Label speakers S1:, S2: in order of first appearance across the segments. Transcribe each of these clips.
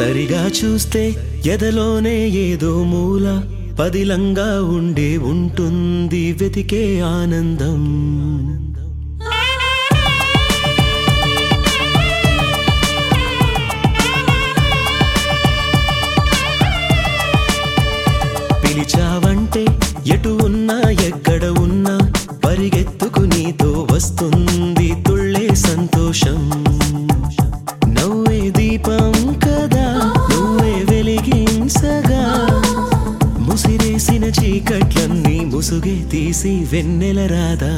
S1: సరిగా చూస్తే ఎదలోనే ఏదో మూల పదిలంగా ఉంటుంది వెతికే ఆనందం. పిలిచావంటే ఎటు ఉన్నా ఎక్కడ ఉన్నా పరిగెత్తుకు నీతో వస్తుంది తుళ్ళే సంతోషం. నవ్వే దీపం కదా నువ్వే వెలిగించగా ముసిరేసిన చీకట్లన్నీ ముసుగే తీసి వెన్నెల రాదా.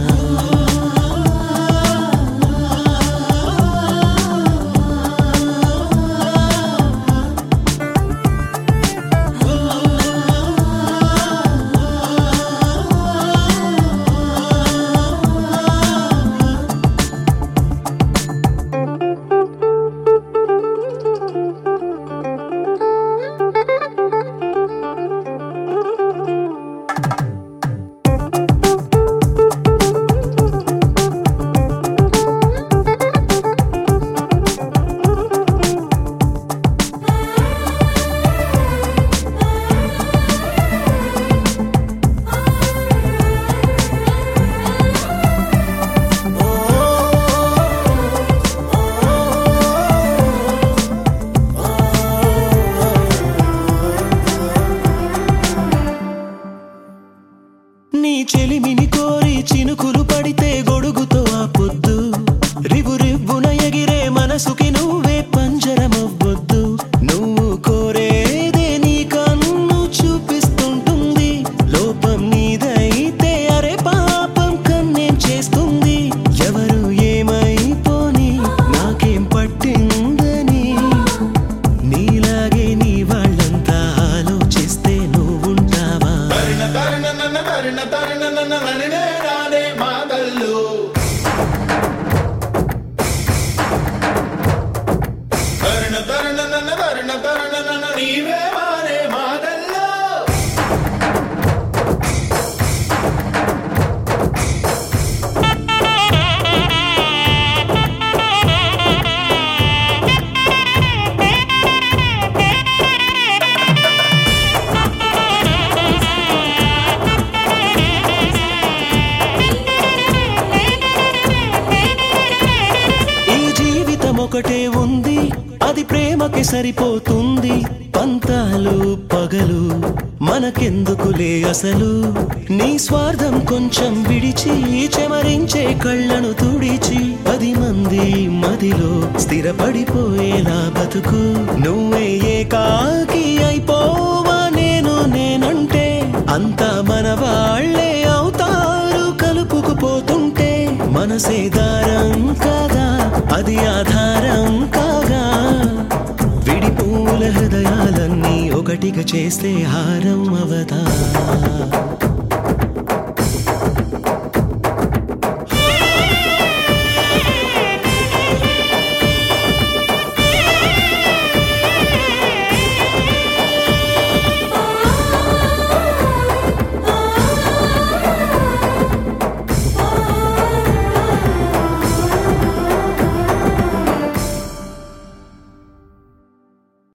S1: నీ చెలిమిని కోరి చినుకులు పడితే గొడుగుతో ఆ పొద్దు రివు రివ్వున ఎగిరే మనసుకి నువ్వే పంజరమవ్వొద్దు. నువ్వు కోరేదే నీ కన్ను చూపిస్తుంటుంది, లోపం నీదైతే అరే పాపం కన్నేం చేస్తుంది. ఎవరు ఏమైపోని నాకేం పట్టిందని నీలాగే నీ వాళ్ళంతా ఆలోచిస్తే నువ్వుంటావా. ఒకటే ఉంది అది ప్రేమకి సరిపోతుంది. పంతాలు పగలు మనకెందుకులే అసలు, నీ స్వార్థం కొంచెం విడిచి చెమరించే కళ్ళను తుడిచి 10 మంది మదిలో స్థిరపడిపోయేలా బతుకు. నువ్వే ఏకాకి అయిపోవా నేనంటే అంతా మన వాళ్ళే అవుతారు కలుపుకుపోతుంటే. మనసే దారం కాగా అది ఆధారం కాగా విడిపూల హృదయాలన్నీ ఒకటిగా చేస్తే హారం అవదా.